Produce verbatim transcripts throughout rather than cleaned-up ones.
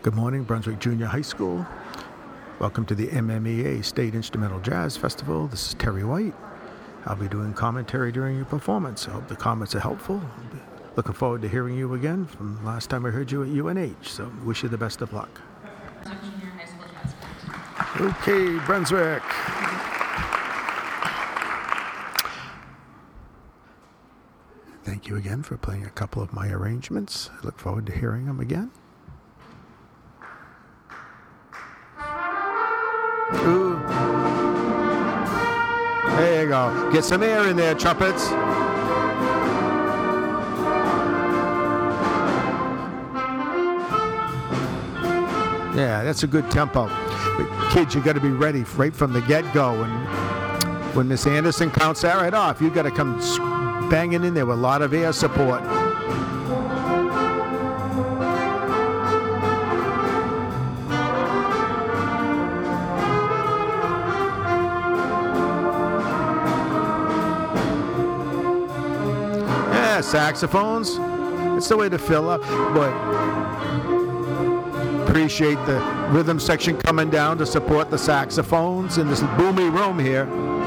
Good morning, Brunswick Junior High School. Welcome to the M M E A State Instrumental Jazz Festival. This is Terry White. I'll be doing commentary during your performance. I hope the comments are helpful. Looking forward to hearing you again from last time I heard you at U N H. So wish you the best of luck. Okay, Brunswick. Thank you again for playing a couple of my arrangements. I look forward to hearing them again. Ooh. There you go. Get some air in there, trumpets. Yeah, that's a good tempo. But kids, you got to be ready right from the get-go. And when Miss Anderson counts that right off, you got to come banging in there with a lot of air support. Yeah, saxophones. It's the way to fill up. But appreciate the rhythm section coming down to support the saxophones in this boomy room here.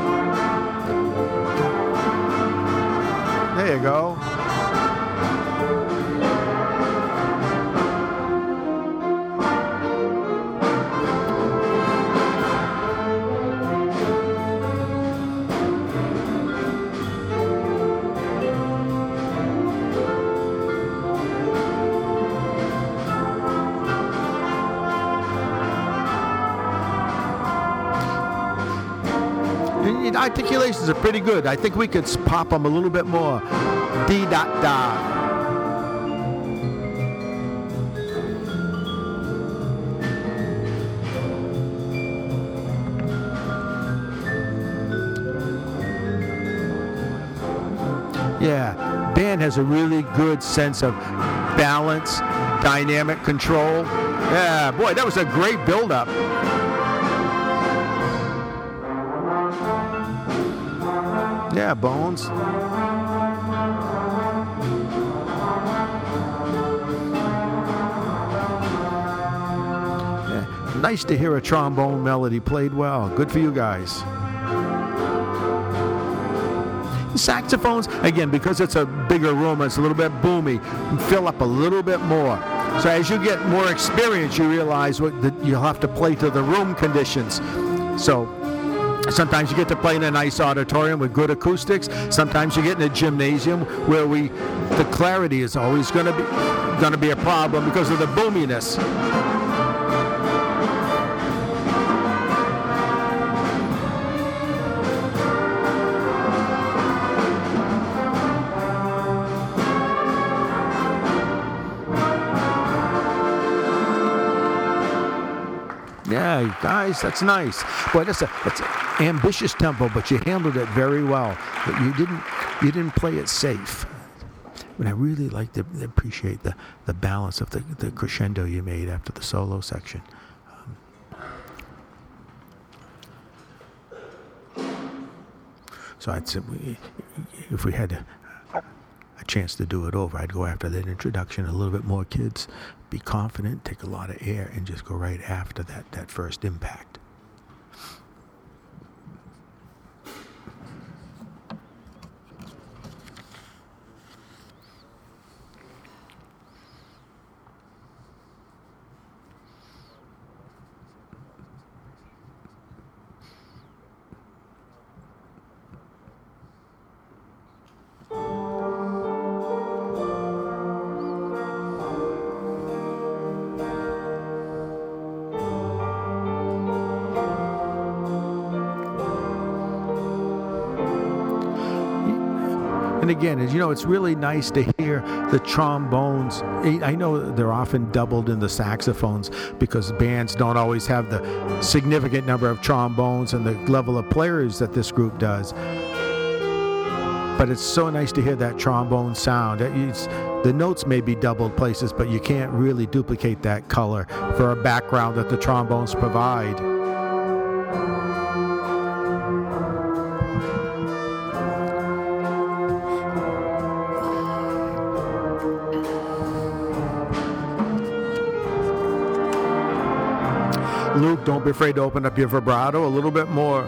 There you go. Articulations are pretty good. I think we could pop them a little bit more. D dot da. Yeah, band has a really good sense of balance, dynamic control. Yeah, boy, that was a great build-up. Yeah, Bones. Yeah. Nice to hear a trombone melody played well. Good for you guys. The saxophones, again, because it's a bigger room, it's a little bit boomy, fill up a little bit more. So as you get more experience, you realize what that you'll have to play to the room conditions. So sometimes you get to play in a nice auditorium with good acoustics. Sometimes you get in a gymnasium where we, the clarity is always going to be going to be a problem because of the boominess. Yeah, guys, that's nice. Boy, that's a that's an ambitious tempo, but you handled it very well. But you didn't you didn't play it safe. But I really like to appreciate the, the balance of the, the crescendo you made after the solo section. Um, so I'd say we, if we had a, a chance to do it over, I'd go after that introduction, a little bit more kids. Be confident, take a lot of air, and just go right after that, that first impact. And again, as you know, it's really nice to hear the trombones. I know they're often doubled in the saxophones because bands don't always have the significant number of trombones and the level of players that this group does. But it's so nice to hear that trombone sound. It's, the notes may be doubled places, but you can't really duplicate that color for a background that the trombones provide. Luke, don't be afraid to open up your vibrato a little bit more.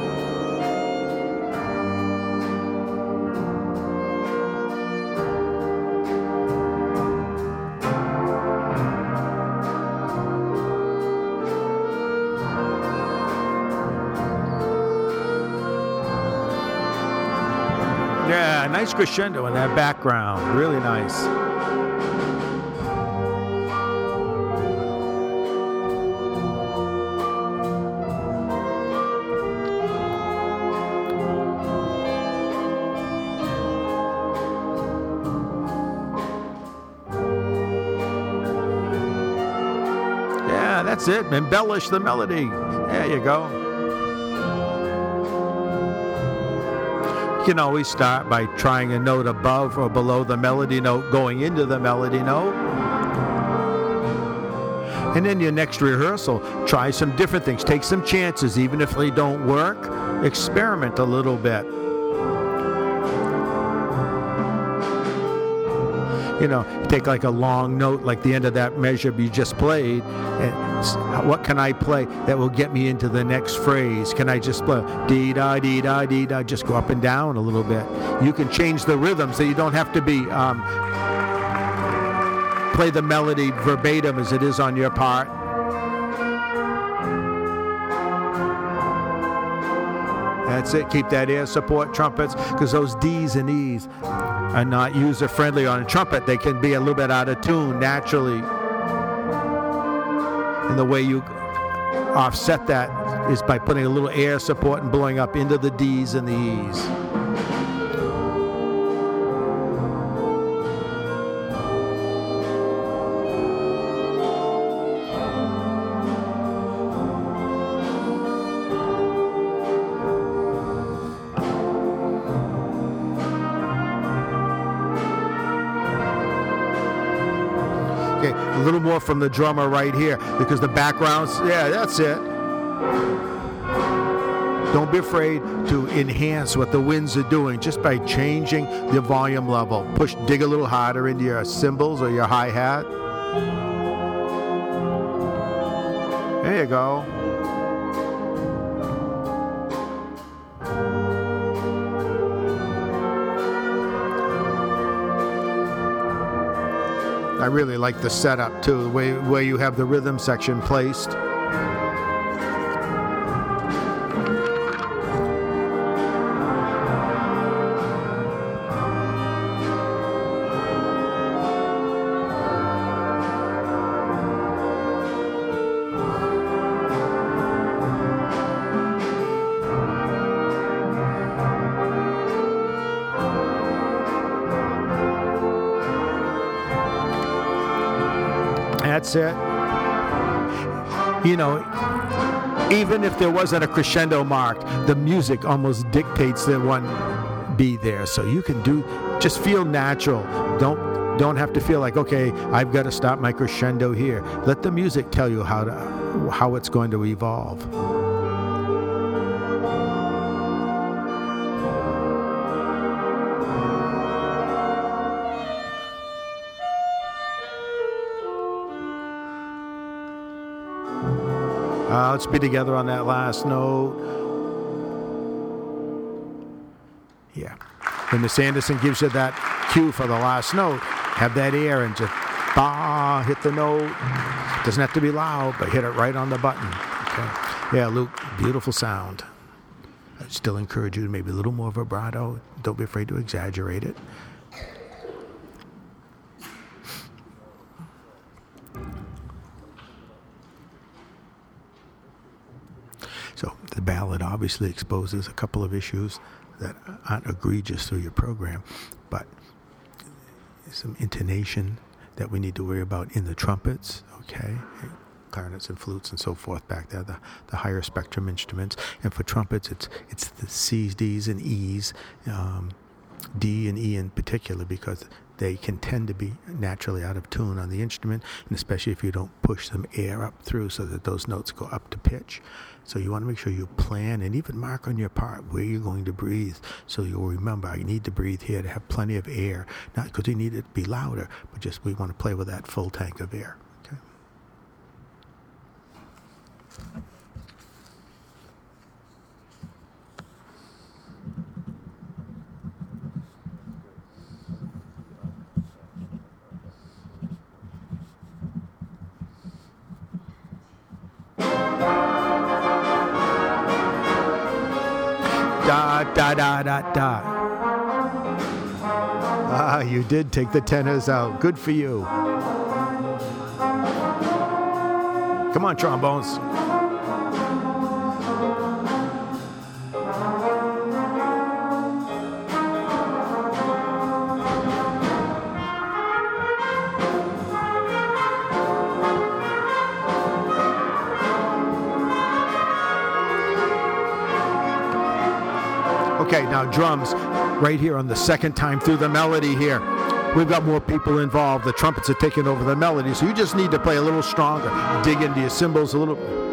Yeah, nice crescendo in that background. Really nice. Yeah, that's it. Embellish the melody. There you go. You can always start by trying a note above or below the melody note, going into the melody note. And then your next rehearsal, try some different things. Take some chances, even if they don't work. Experiment a little bit. You know, take like a long note, like the end of that measure you just played, and what can I play that will get me into the next phrase? Can I just play dee-da, dee-da, dee-da, just go up and down a little bit? You can change the rhythm so you don't have to be, um, play the melody verbatim as it is on your part. That's it. Keep that air support trumpets, because those D's and E's are not user-friendly on a trumpet. They can be a little bit out of tune naturally. And the way you offset that is by putting a little air support and blowing up into the D's and the E's. Okay, a little more from the drummer right here, because the background's, yeah, that's it. Don't be afraid to enhance what the winds are doing just by changing the volume level. Push, dig a little harder into your cymbals or your hi-hat. There you go. I really like the setup too, the way where you have the rhythm section placed. That's it. You know, even if there wasn't a crescendo marked, the music almost dictates that one be there. So you can do, just feel natural. Don't don't have to feel like, okay, I've got to stop my crescendo here. Let the music tell you how to how it's going to evolve. Uh, let's be together on that last note. Yeah. When Miss Anderson gives you that cue for the last note, have that air and just bah, hit the note. Doesn't have to be loud, but hit it right on the button. Okay. Yeah, Luke, beautiful sound. I still encourage you to maybe a little more vibrato. Don't be afraid to exaggerate it. So the ballad obviously exposes a couple of issues that aren't egregious through your program, but some intonation that we need to worry about in the trumpets, okay? Clarinets and flutes and so forth back there, the, the higher spectrum instruments. And for trumpets, it's it's the C's, D's, and E's, um, D and E in particular, because they can tend to be naturally out of tune on the instrument, and especially if you don't push some air up through so that those notes go up to pitch. So you want to make sure you plan and even mark on your part where you're going to breathe, so you'll remember, I need to breathe here to have plenty of air, not because you need it to be louder, but just we want to play with that full tank of air. Okay. Da, da, da, da, da. Ah, you did take the tenors out. Good for you. Come on, trombones. Okay, now drums, right here on the second time through the melody here. We've got more people involved. The trumpets are taking over the melody, so you just need to play a little stronger. Dig into your cymbals a little.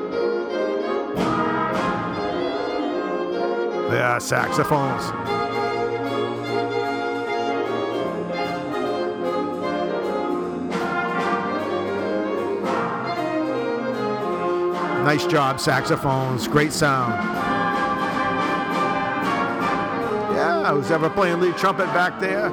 Yeah, saxophones. Nice job, saxophones. Great sound. Yeah, who's ever playing lead trumpet back there?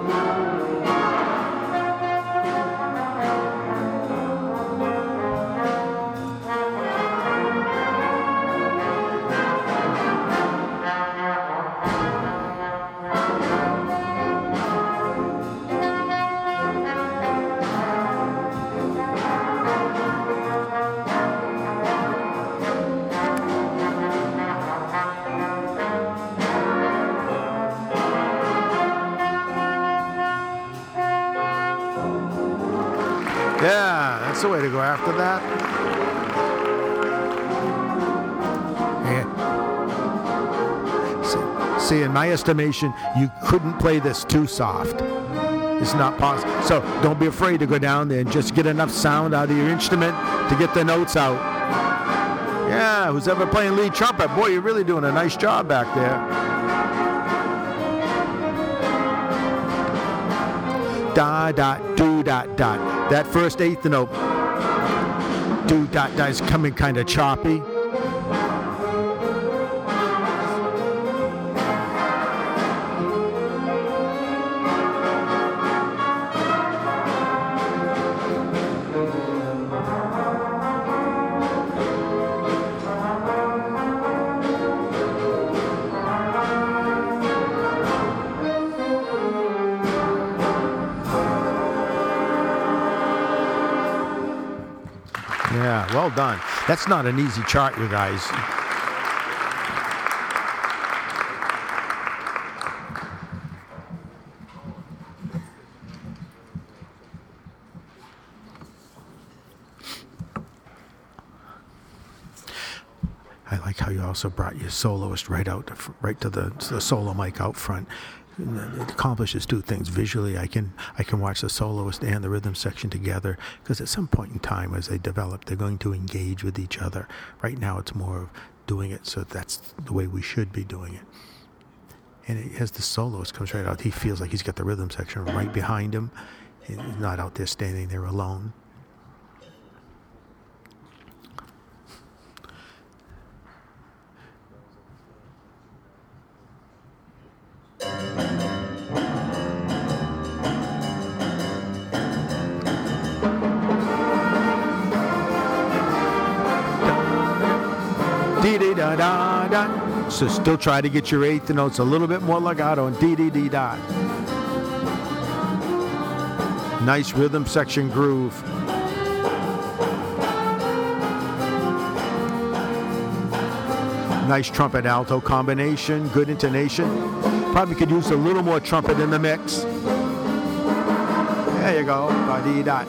Yeah, that's the way to go after that. Yeah. See, see, in my estimation, you couldn't play this too soft. It's not possible. So don't be afraid to go down there and just get enough sound out of your instrument to get the notes out. Yeah, who's ever playing lead trumpet? Boy, you're really doing a nice job back there. Da, da, do, dot, dot. That first eighth note, do, dot, dot, is coming kind of choppy. Yeah, well done. That's not an easy chart, you guys. I like how you also brought your soloist right out, to, right to the, to the solo mic out front. It accomplishes two things. Visually, I can I can watch the soloist and the rhythm section together, because at some point in time, as they develop, they're going to engage with each other. Right now, it's more of doing it, so that's the way we should be doing it. And it, as the soloist comes right out, he feels like he's got the rhythm section right behind him. He's not out there standing there alone. Da da da. So still try to get your eighth notes a little bit more legato and dee dee dee da. Nice rhythm section groove. Nice trumpet alto combination, good intonation. Probably could use a little more trumpet in the mix. There you go. Da dee da.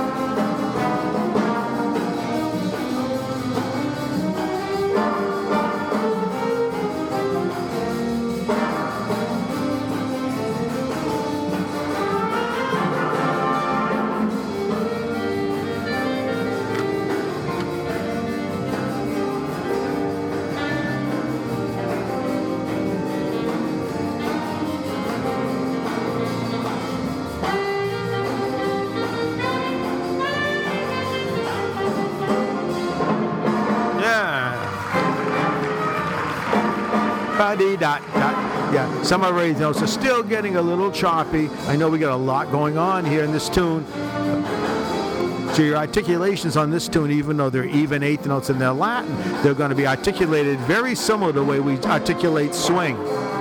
Dot, dot. Yeah, some of our notes are still getting a little choppy. I know we got a lot going on here in this tune. So your articulations on this tune, even though they're even eighth notes and they're Latin, they're going to be articulated very similar to the way we articulate swing.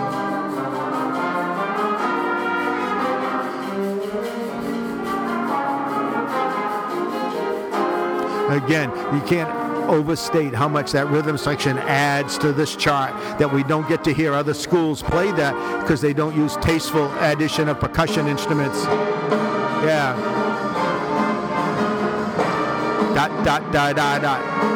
Again, you can't overstate how much that rhythm section adds to this chart, that we don't get to hear other schools play that because they don't use tasteful addition of percussion instruments. Yeah. Dot, dot, dot, dot, dot.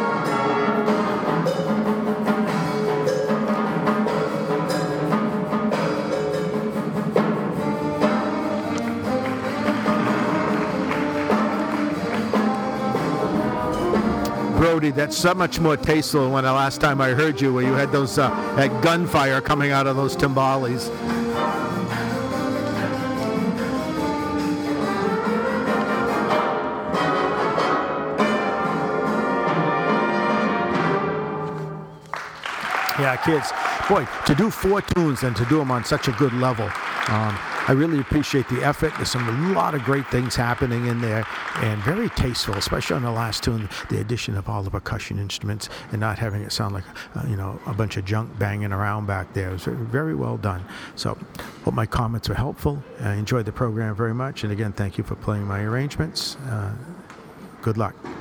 Brody, that's so much more tasteful than when the last time I heard you, where you had those uh, that gunfire coming out of those timbales. Yeah, kids, boy, to do four tunes and to do them on such a good level, um, I really appreciate the effort. There's some a lot of great things happening in there, and very tasteful, especially on the last tune, the addition of all the percussion instruments and not having it sound like, uh, you know, a bunch of junk banging around back there. It was very well done. So, hope my comments were helpful. I enjoyed the program very much, and again, thank you for playing my arrangements. Uh, good luck.